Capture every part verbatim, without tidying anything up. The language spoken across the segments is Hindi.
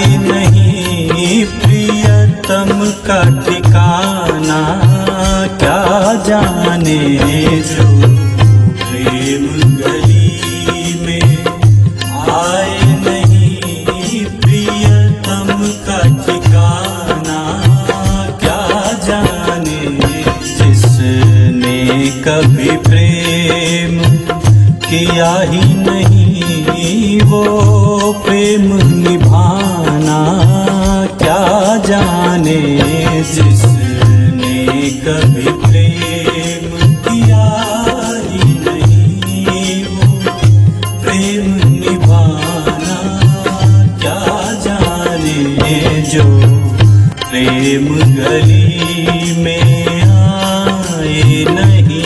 नहीं प्रियतम का ठिकाना, क्या जाने जो प्रेम गली में आए नहीं प्रियतम का ठिकाना, क्या जाने जिसने कभी प्रेम किया ही नहीं वो प्रेम निभाना, क्या जाने जिसने कभी प्रेम किया ही नहीं वो प्रेम निभाना, क्या जाने जो प्रेम गली में आए नहीं।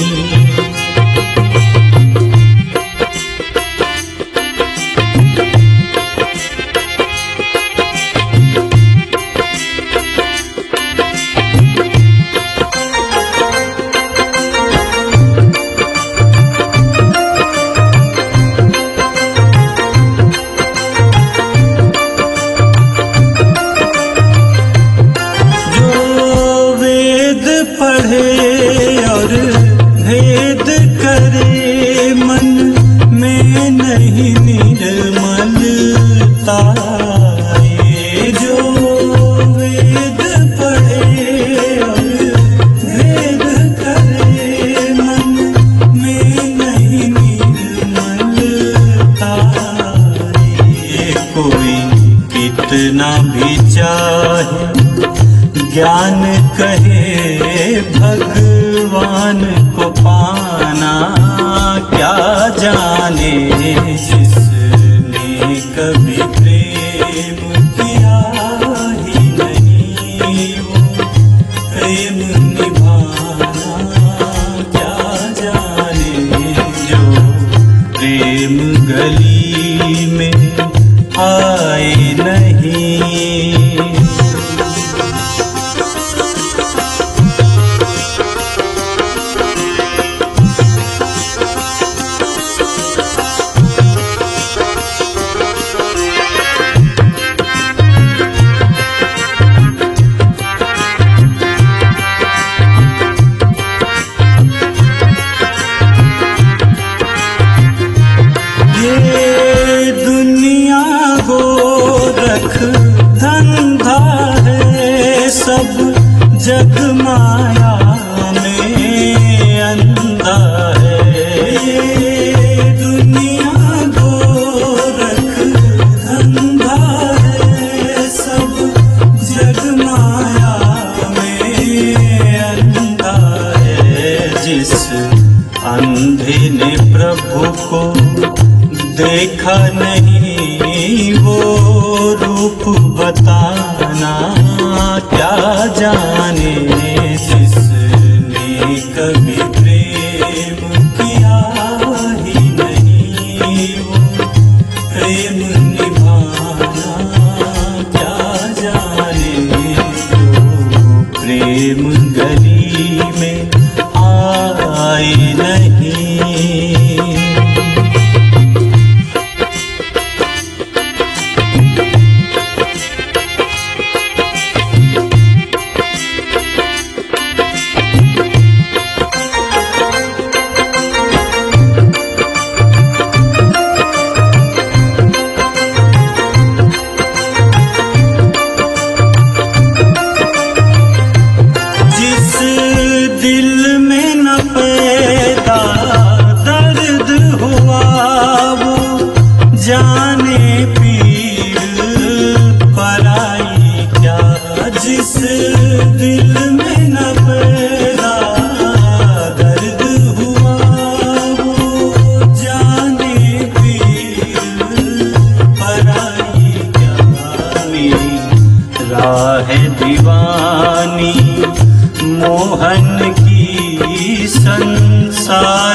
और भेद करे मन में नहीं निर्मलता, ये जो वेद पढ़े और भेद करे मन में नहीं निर्मलता, ये कोई कितना भी चाहे ज्ञान कहे भगवान को पाना, क्या जाने जिसने कभी प्रेम किया ही नहीं वो प्रेम निभाना, क्या जाने जो प्रेम गली में आए नहीं। ये दुनिया गोरख धंधा है सब जग माया में अंधा है, ये दुनिया गोरख धंधा है सब जग माया में अंधा है, जिस अंधे ने प्रभु को देखा नहीं वो रूप बताना, क्या जाने जिसने कभी प्रेम किया ही नहीं वो प्रेम निभाना, क्या जाने जो प्रेम गली में आए नहीं। जाने पीर पराई क्या, जिस दिल में न पैदा दर्द हुआ वो जाने पीर पराई क्या, मेरी राह दीवानी मोहन की संसार